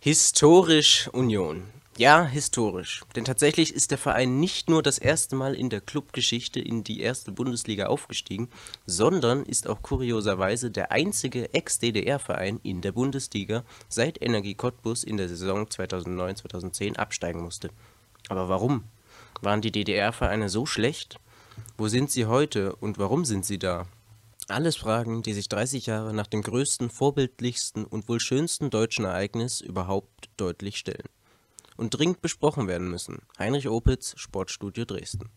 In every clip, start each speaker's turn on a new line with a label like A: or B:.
A: Historisch Union. Ja, historisch. Denn tatsächlich ist der Verein nicht nur das erste Mal in der Clubgeschichte in die erste Bundesliga aufgestiegen, sondern ist auch kurioserweise der einzige Ex-DDR-Verein in der Bundesliga, seit Energie Cottbus in der Saison 2009/2010 absteigen musste. Aber warum? Waren die DDR-Vereine so schlecht? Wo sind sie heute und warum sind sie da? Alles Fragen, die sich 30 Jahre nach dem größten, vorbildlichsten und wohl schönsten deutschen Ereignis überhaupt deutlich stellen. Und dringend besprochen werden müssen. Heinrich Opitz, Sportstudio Dresden.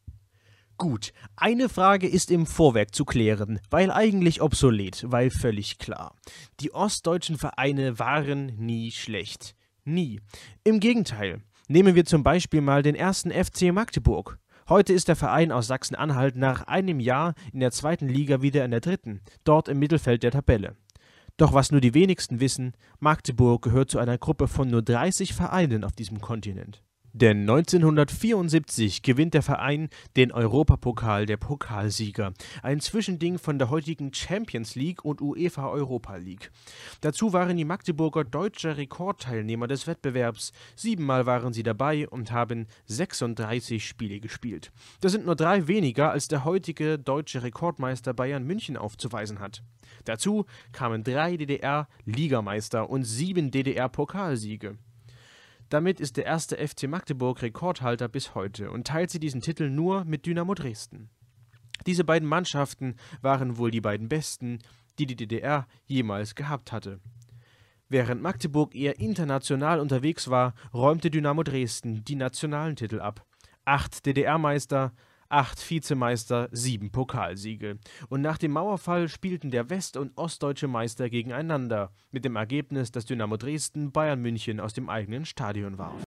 B: Gut, eine Frage ist im Vorwerk zu klären, weil eigentlich obsolet, weil völlig klar. Die ostdeutschen Vereine waren nie schlecht. Nie. Im Gegenteil. Nehmen wir zum Beispiel mal den ersten FC Magdeburg. Heute ist der Verein aus Sachsen-Anhalt nach einem Jahr in der zweiten Liga wieder in der dritten, dort im Mittelfeld der Tabelle. Doch was nur die wenigsten wissen, Magdeburg gehört zu einer Gruppe von nur 30 Vereinen auf diesem Kontinent. Denn 1974 gewinnt der Verein den Europapokal der Pokalsieger, ein Zwischending von der heutigen Champions League und UEFA Europa League. Dazu waren die Magdeburger deutscher Rekordteilnehmer des Wettbewerbs. 7-mal waren sie dabei und haben 36 Spiele gespielt. Das sind nur 3 weniger, als der heutige deutsche Rekordmeister Bayern München aufzuweisen hat. Dazu kamen 3 DDR-Ligameister und 7 DDR-Pokalsiege. Damit ist der erste FC Magdeburg Rekordhalter bis heute und teilt sie diesen Titel nur mit Dynamo Dresden. Diese beiden Mannschaften waren wohl die beiden besten, die die DDR jemals gehabt hatte. Während Magdeburg eher international unterwegs war, räumte Dynamo Dresden die nationalen Titel ab. 8 DDR-Meister, 8 Vizemeister, 7 Pokalsiege. Und nach dem Mauerfall spielten der west- und ostdeutsche Meister gegeneinander, mit dem Ergebnis, dass Dynamo Dresden Bayern München aus dem eigenen Stadion warf.